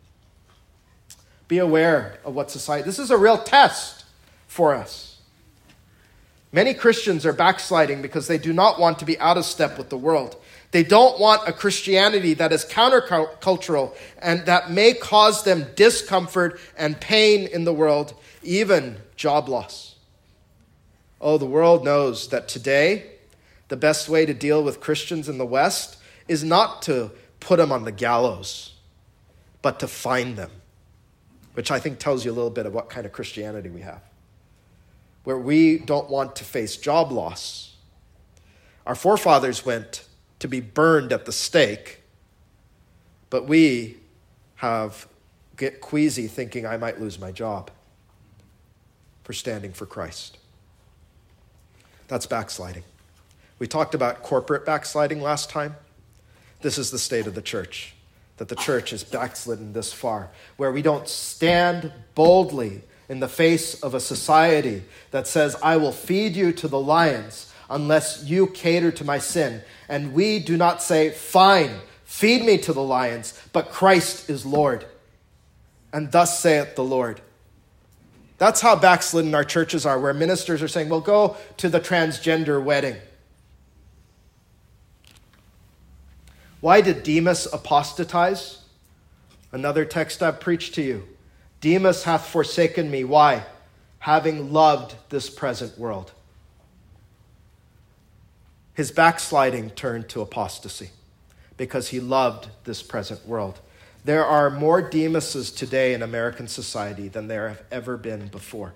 Be aware of what society... This is a real test for us. Many Christians are backsliding because they do not want to be out of step with the world. They don't want a Christianity that is countercultural and that may cause them discomfort and pain in the world, even job loss. Oh, the world knows that today, the best way to deal with Christians in the West is not to put them on the gallows, but to find them, which I think tells you a little bit of what kind of Christianity we have, where we don't want to face job loss. Our forefathers went to be burned at the stake, but we have get queasy thinking I might lose my job for standing for Christ. That's backsliding. We talked about corporate backsliding last time. This is the state of the church, that the church is backslidden this far, where we don't stand boldly in the face of a society that says, I will feed you to the lions unless you cater to my sin. And we do not say, fine, feed me to the lions, but Christ is Lord. And thus saith the Lord. That's how backslidden our churches are, where ministers are saying, well, go to the transgender wedding. Why did Demas apostatize? Another text I've preached to you. Demas hath forsaken me. Why? Having loved this present world. His backsliding turned to apostasy because he loved this present world. There are more Demases today in American society than there have ever been before.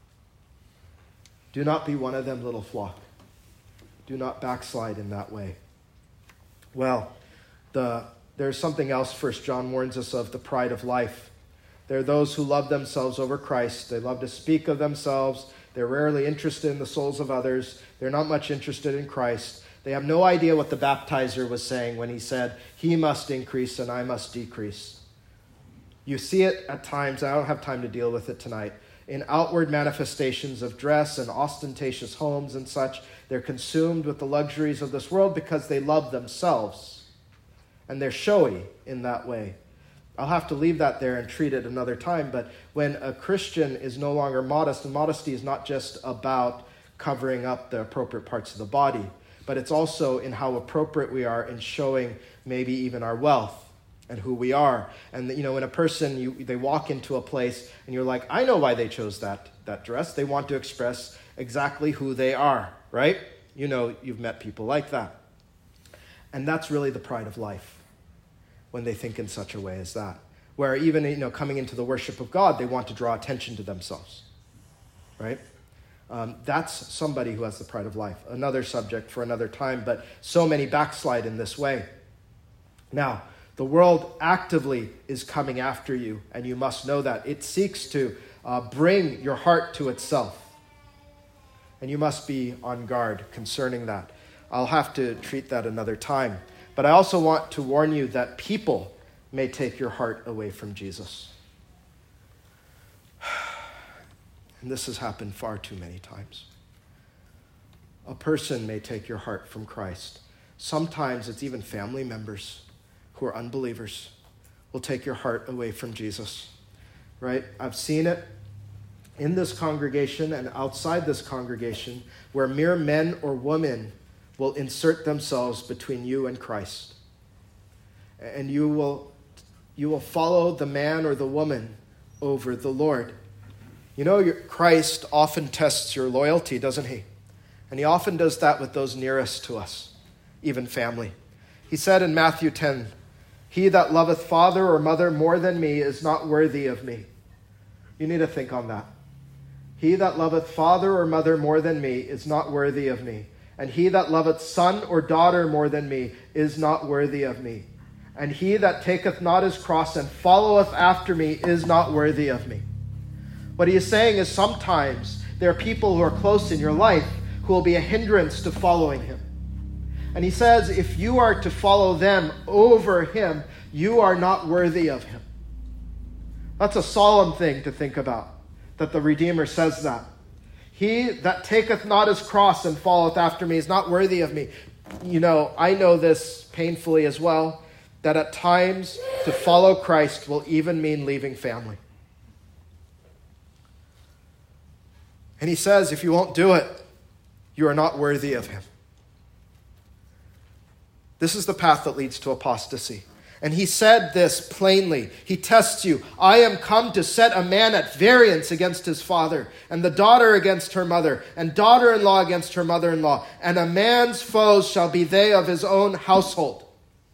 Do not be one of them, little flock. Do not backslide in that way. Well, the, there's something else First John warns us of, the pride of life. There are those who love themselves over Christ. They love to speak of themselves. They're rarely interested in the souls of others. They're not much interested in Christ. They have no idea what the baptizer was saying when he said, he must increase and I must decrease. You see it at times, I don't have time to deal with it tonight, in outward manifestations of dress and ostentatious homes and such. They're consumed with the luxuries of this world because they love themselves. And they're showy in that way. I'll have to leave that there and treat it another time, but when a Christian is no longer modest, and modesty is not just about covering up the appropriate parts of the body, but it's also in how appropriate we are in showing maybe even our wealth and who we are. And, you know, when a person, you, they walk into a place and you're like, I know why they chose that, that dress. They want to express exactly who they are, right? You know, you've met people like that. And that's really the pride of life when they think in such a way as that. Where even, you know, coming into the worship of God, they want to draw attention to themselves, right? Um, that's somebody who has the pride of life. Another subject for another time, but so many backslide in this way. Now, the world actively is coming after you, and you must know that. It seeks to uh, bring your heart to itself. And you must be on guard concerning that. I'll have to treat that another time. But I also want to warn you that people may take your heart away from Jesus. And this has happened far too many times. A person may take your heart from Christ. Sometimes it's even family members who are unbelievers will take your heart away from Jesus, right? I've seen it in this congregation and outside this congregation where mere men or women will insert themselves between you and Christ. And you will, you will follow the man or the woman over the Lord. You know, your, Christ often tests your loyalty, doesn't he? And he often does that with those nearest to us, even family. He said in Matthew ten, "He that loveth father or mother more than me is not worthy of me." You need to think on that. He that loveth father or mother more than me is not worthy of me. And he that loveth son or daughter more than me is not worthy of me. And he that taketh not his cross and followeth after me is not worthy of me. What he is saying is sometimes there are people who are close in your life who will be a hindrance to following him. And he says, if you are to follow them over him, you are not worthy of him. That's a solemn thing to think about, that the Redeemer says that. He that taketh not his cross and followeth after me is not worthy of me. You know, I know this painfully as well, that at times to follow Christ will even mean leaving family. And he says, if you won't do it, you are not worthy of him. This is the path that leads to apostasy. And he said this plainly. He tests you. I am come to set a man at variance against his father, and the daughter against her mother, and daughter-in-law against her mother-in-law. And a man's foes shall be they of his own household.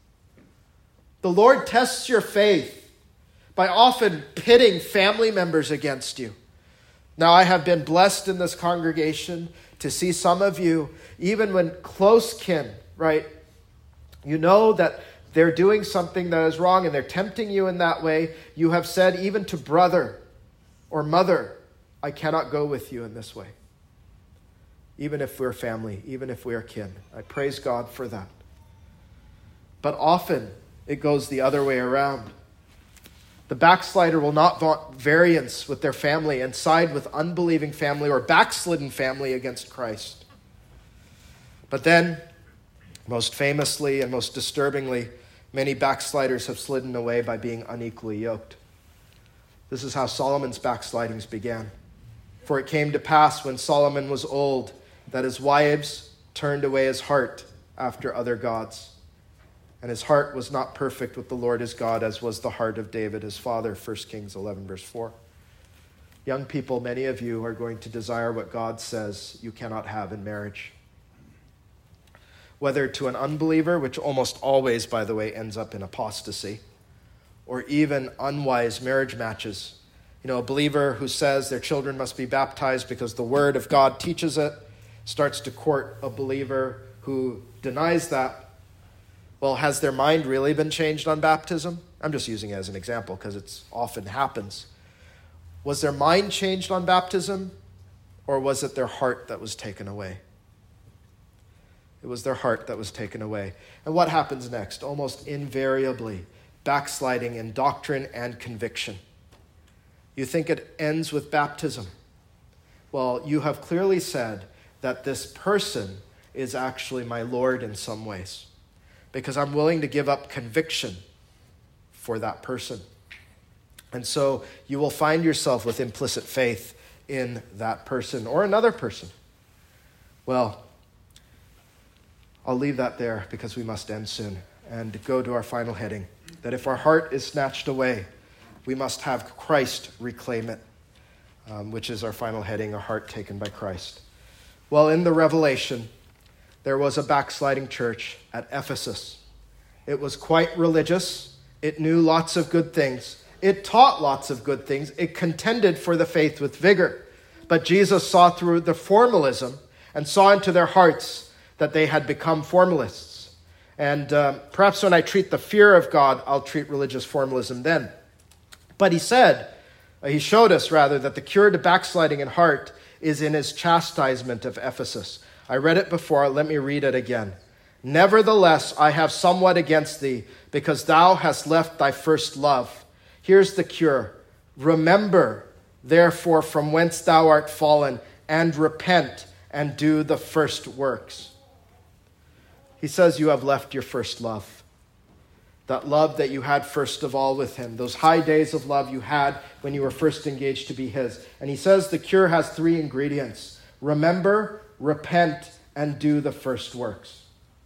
The Lord tests your faith by often pitting family members against you. Now, I have been blessed in this congregation to see some of you, even when close kin, right? You know that they're doing something that is wrong and they're tempting you in that way. You have said even to brother or mother, I cannot go with you in this way. Even if we're family, even if we are kin. I praise God for that. But often it goes the other way around. The backslider will not want variance with their family and side with unbelieving family or backslidden family against Christ. But then, most famously and most disturbingly, many backsliders have slidden away by being unequally yoked. This is how Solomon's backslidings began. For it came to pass when Solomon was old that his wives turned away his heart after other gods. And his heart was not perfect with the Lord his God, as was the heart of David his father, First Kings eleven, verse four. Young people, many of you are going to desire what God says you cannot have in marriage. Whether to an unbeliever, which almost always, by the way, ends up in apostasy, or even unwise marriage matches. You know, a believer who says their children must be baptized because the word of God teaches it, starts to court a believer who denies that. Well, has their mind really been changed on baptism? I'm just using it as an example because it often happens. Was their mind changed on baptism, or was it their heart that was taken away? It was their heart that was taken away. And what happens next? Almost invariably, backsliding in doctrine and conviction. You think it ends with baptism. Well, you have clearly said that this person is actually my Lord in some ways, because I'm willing to give up conviction for that person. And so you will find yourself with implicit faith in that person or another person. Well, I'll leave that there because we must end soon and go to our final heading, that if our heart is snatched away, we must have Christ reclaim it, um, which is our final heading, a heart taken by Christ. Well, in the Revelation, there was a backsliding church at Ephesus. It was quite religious. It knew lots of good things. It taught lots of good things. It contended for the faith with vigor. But Jesus saw through the formalism and saw into their hearts that they had become formalists. And um, perhaps when I treat the fear of God, I'll treat religious formalism then. But he said, he showed us rather, that the cure to backsliding in heart is in his chastisement of Ephesus. I read it before, let me read it again. Nevertheless, I have somewhat against thee, because thou hast left thy first love. Here's the cure. Remember, therefore, from whence thou art fallen, and repent, and do the first works. He says you have left your first love. That love that you had first of all with him. Those high days of love you had when you were first engaged to be his. And he says the cure has three ingredients. Remember, repent, and do the first works.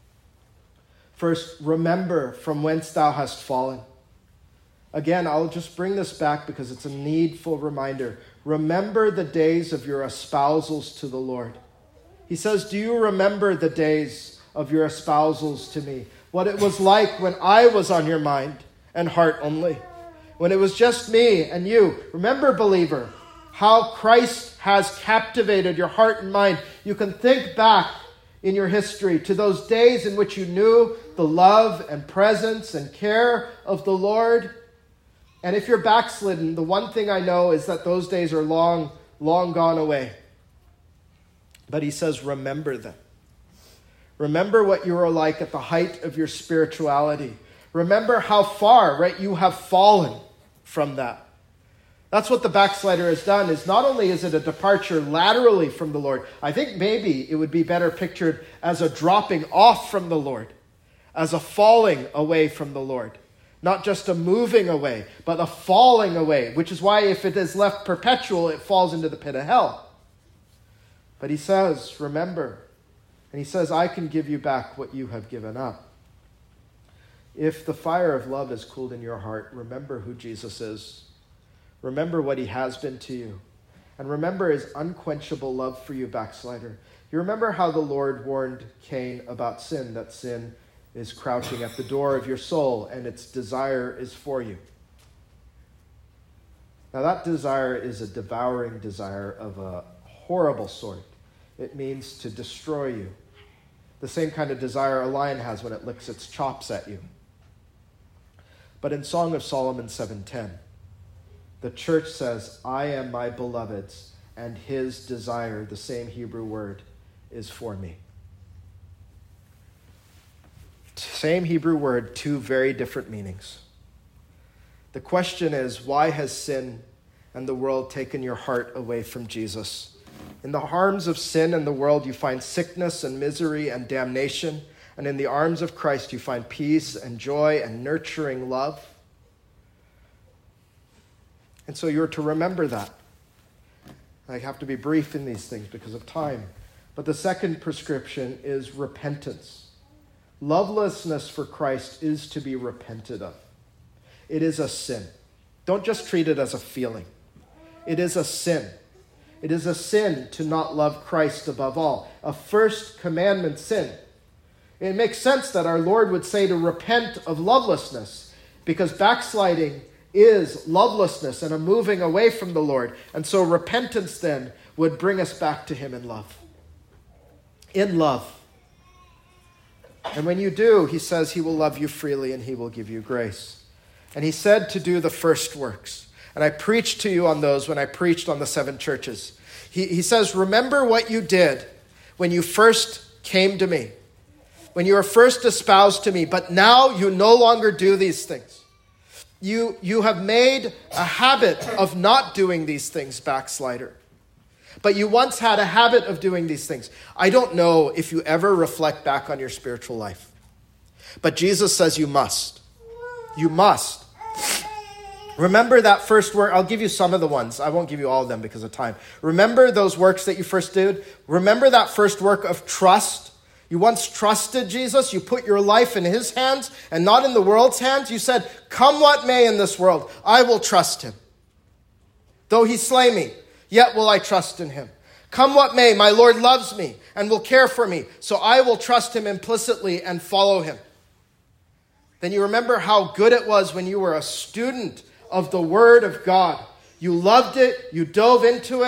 First, remember from whence thou hast fallen. Again, I'll just bring this back because it's a needful reminder. Remember the days of your espousals to the Lord. He says, do you remember the days of your espousals to me? What it was like when I was on your mind and heart only. When it was just me and you. Remember, believer, how Christ has captivated your heart and mind. You can think back in your history to those days in which you knew the love and presence and care of the Lord. And if you're backslidden, the one thing I know is that those days are long, long gone away. But he says, remember them. Remember what you were like at the height of your spirituality. Remember how far, right, you have fallen from that. That's what the backslider has done, is not only is it a departure laterally from the Lord, I think maybe it would be better pictured as a dropping off from the Lord, as a falling away from the Lord. Not just a moving away, but a falling away, which is why if it is left perpetual, it falls into the pit of hell. But he says, remember, and he says, I can give you back what you have given up. If the fire of love is cooled in your heart, remember who Jesus is. Remember what he has been to you. And remember his unquenchable love for you, backslider. You remember how the Lord warned Cain about sin, that sin is crouching at the door of your soul and its desire is for you. Now that desire is a devouring desire of a horrible sort. It means to destroy you. The same kind of desire a lion has when it licks its chops at you. But in Song of Solomon seven ten, the church says, I am my beloved's, and his desire, the same Hebrew word, is for me. Same Hebrew word, two very different meanings. The question is, why has sin and the world taken your heart away from Jesus? In the arms of sin and the world, you find sickness and misery and damnation. And in the arms of Christ, you find peace and joy and nurturing love. And so you're to remember that. I have to be brief in these things because of time. But the second prescription is repentance. Lovelessness for Christ is to be repented of. It is a sin. Don't just treat it as a feeling. It is a sin. It is a sin to not love Christ above all. A first commandment sin. It makes sense that our Lord would say to repent of lovelessness, because backsliding is lovelessness and a moving away from the Lord. And so repentance then would bring us back to him in love. In love. And when you do, he says he will love you freely and he will give you grace. And he said to do the first works. And I preached to you on those when I preached on the seven churches. He, he says, remember what you did when you first came to me, when you were first espoused to me, but now you no longer do these things. You, you have made a habit of not doing these things, backslider. But you once had a habit of doing these things. I don't know if you ever reflect back on your spiritual life. But Jesus says you must. You must. Remember that first work. I'll give you some of the ones. I won't give you all of them because of time. Remember those works that you first did? Remember that first work of trust? You once trusted Jesus. You put your life in his hands and not in the world's hands. You said, come what may in this world, I will trust him. Though he slay me, yet will I trust in him. Come what may, my Lord loves me and will care for me, so I will trust him implicitly and follow him. Then you remember how good it was when you were a student of the Word of God. You loved it, you dove into it,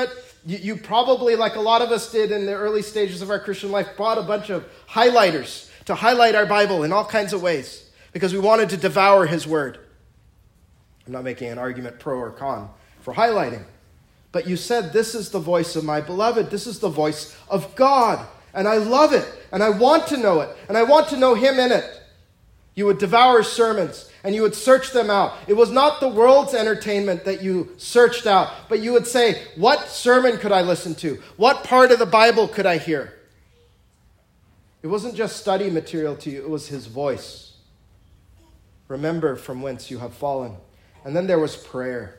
you, you probably, like a lot of us did in the early stages of our Christian life, bought a bunch of highlighters to highlight our Bible in all kinds of ways because we wanted to devour his word. I'm not making an argument pro or con for highlighting. But you said, this is the voice of my beloved. This is the voice of God. And I love it. And I want to know it. And I want to know him in it. You would devour sermons and you would search them out. It was not the world's entertainment that you searched out, but you would say, what sermon could I listen to? What part of the Bible could I hear? It wasn't just study material to you, it was his voice. Remember from whence you have fallen. And then there was prayer.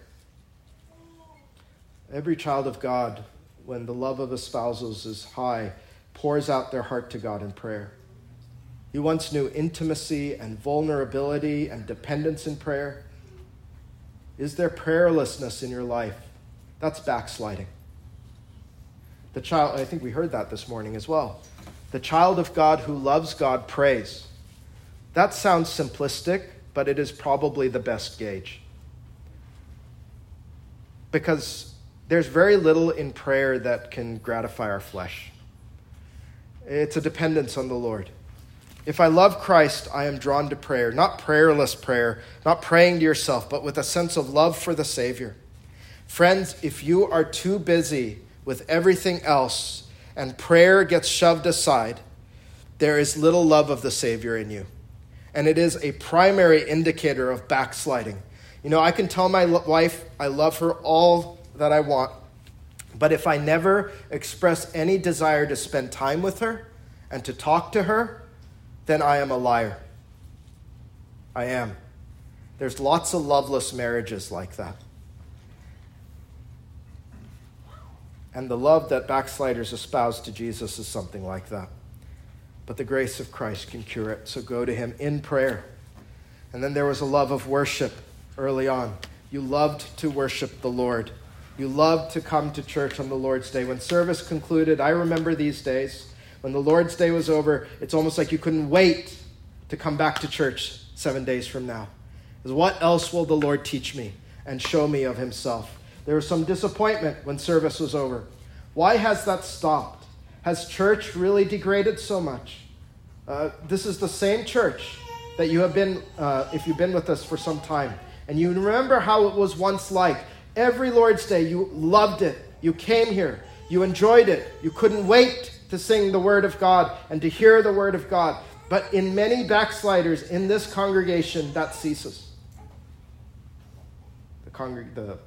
Every child of God, when the love of espousals is high, pours out their heart to God in prayer. You once knew intimacy and vulnerability and dependence in prayer. Is there prayerlessness in your life? That's backsliding. The child, I think we heard that this morning as well. The child of God who loves God prays. That sounds simplistic, but it is probably the best gauge. Because there's very little in prayer that can gratify our flesh. It's a dependence on the Lord. If I love Christ, I am drawn to prayer. Not prayerless prayer, not praying to yourself, but with a sense of love for the Savior. Friends, if you are too busy with everything else and prayer gets shoved aside, there is little love of the Savior in you. And it is a primary indicator of backsliding. You know, I can tell my wife I love her all that I want, but if I never express any desire to spend time with her and to talk to her, then I am a liar. I am. There's lots of loveless marriages like that. And the love that backsliders espouse to Jesus is something like that. But the grace of Christ can cure it, so go to him in prayer. And then there was a love of worship early on. You loved to worship the Lord. You loved to come to church on the Lord's Day. When service concluded, I remember these days, when the Lord's Day was over, it's almost like you couldn't wait to come back to church seven days from now. Because what else will the Lord teach me and show me of himself? There was some disappointment when service was over. Why has that stopped? Has church really degraded so much? Uh, this is the same church that you have been, uh, if you've been with us for some time. And you remember how it was once like. Every Lord's Day, you loved it. You came here. You enjoyed it. You couldn't wait to sing the Word of God and to hear the Word of God. But in many backsliders in this congregation, that ceases. The, congreg- the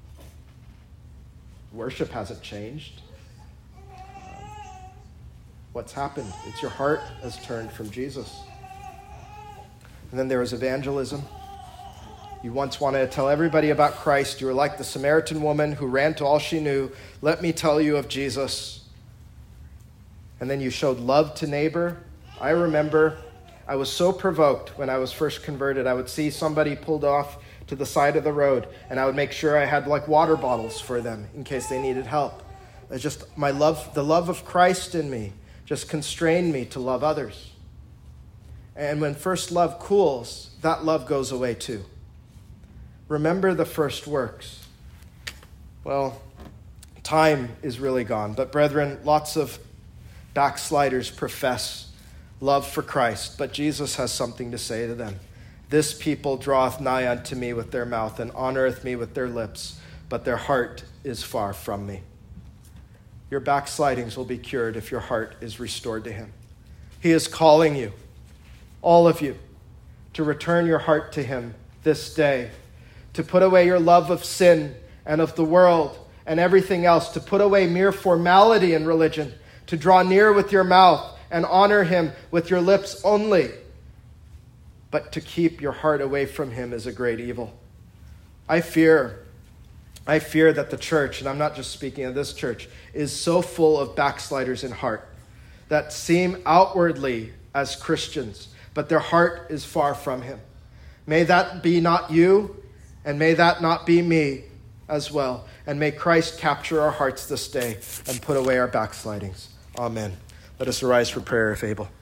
worship hasn't changed. Um, what's happened? It's your heart has turned from Jesus. And then there was evangelism. You once wanted to tell everybody about Christ. You were like the Samaritan woman who ran to all she knew. Let me tell you of Jesus. And then you showed love to neighbor. I remember I was so provoked when I was first converted. I would see somebody pulled off to the side of the road, and I would make sure I had like water bottles for them in case they needed help. It's just my love, the love of Christ in me just constrained me to love others. And when first love cools, that love goes away too. Remember the first works. Well, time is really gone. But brethren, lots of backsliders profess love for Christ. But Jesus has something to say to them. This people draweth nigh unto me with their mouth and honoreth me with their lips, but their heart is far from me. Your backslidings will be cured if your heart is restored to him. He is calling you, all of you, to return your heart to him this day. To put away your love of sin and of the world and everything else, to put away mere formality in religion, to draw near with your mouth and honor him with your lips only, but to keep your heart away from him is a great evil. I fear, I fear that the church, and I'm not just speaking of this church, is so full of backsliders in heart that seem outwardly as Christians, but their heart is far from him. May that be not you. And may that not be me as well. And may Christ capture our hearts this day and put away our backslidings. Amen. Let us arise for prayer if able.